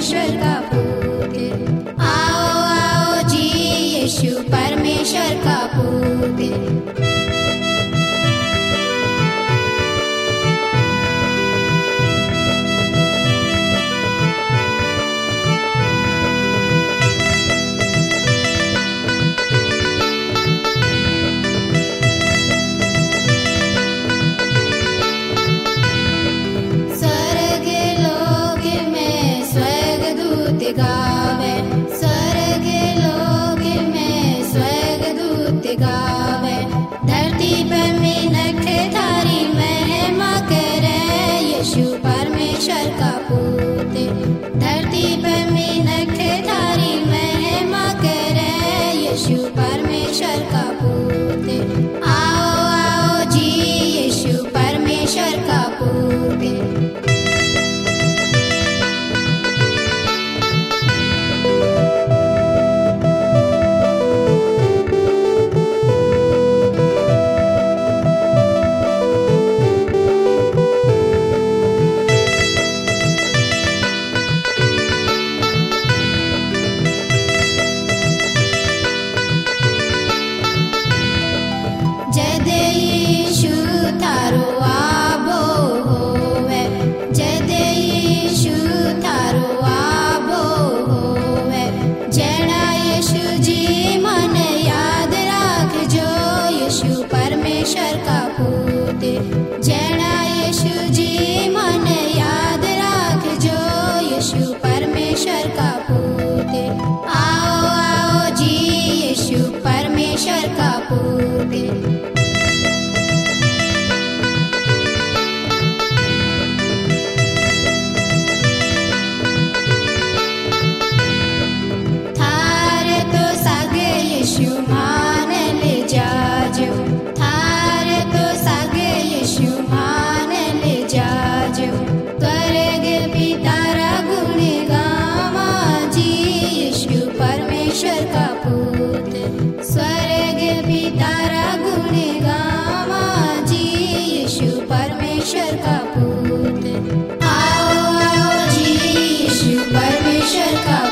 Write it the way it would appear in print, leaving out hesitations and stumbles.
परमेश्वर का पुत्र। आओ आओ जी यीशु परमेश्वर का पुत्र। गावे स्वर्ग लोक में स्वर्गदूत गावे, धरती पर मिनख थारी महिमा करे यीशु परमेश्वर का पुत्र। धरती पर मिनख थारी महिमा करे यीशु परमेश्वर का पुत्र। आओ आओ जी यीशु परमेश्वर का पुत्र। परमेश्वर का पुत्र जना यीशु जी मन याद राख जो यीशु परमेश्वर का पुत्र। आओ आओ जी यीशु परमेश्वर का पुत्र। थारे तो सागे यीशु मान ले जाजो, थारे तो सागे यीशु मान ले जाजो। स्वर्ग पितारा गुण गावा जी यीशु परमेश्वर का पुत्र। स्वर्ग पितारा गुण गावा जी यीशु परमेश्वर का पुत्र। आओ आओ जी यीशु परमेश्वर का